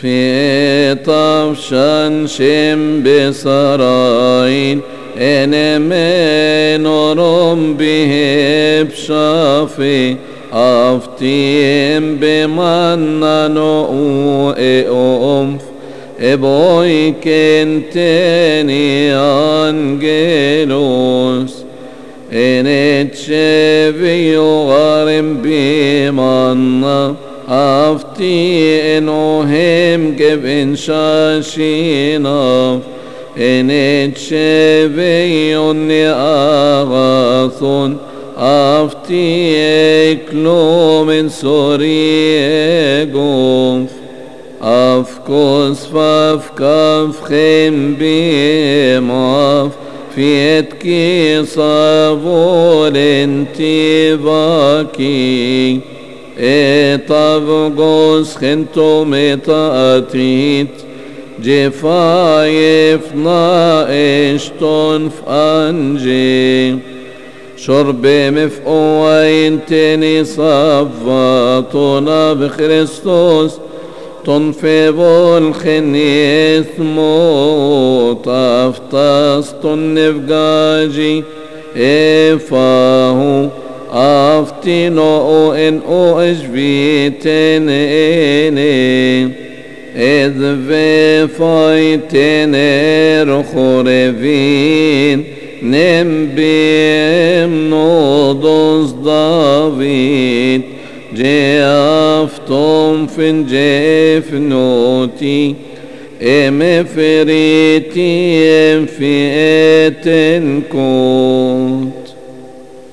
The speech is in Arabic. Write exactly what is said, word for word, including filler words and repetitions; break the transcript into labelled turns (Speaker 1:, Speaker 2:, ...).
Speaker 1: في طفشان شم بسراين إن من رم به بشافي أفتيم بمنن أنف إبوي كنتني أنجلوس إن تشفي غرم بمنن أفتي إنهم جبن شاشينا إن تشفيني أغاثون أفتي إكلو من سوري قوف أفكوس فافكاف خيم بيماف في اتكي صابول انتي باكي إطابقوس خنتو متأتيت جفايف نائشتون فأنجي شرب مفقوين تني صفاتنا بخريستوس تنفبو الخنيث موت أفتاس تنفقاجي إفاهو أفتنو إن أجبيتن إني إذ في فايتن رخورفين نمبيم نودوس دافيد جافتم فين جفنوتي ام فريتي ام في اتنكم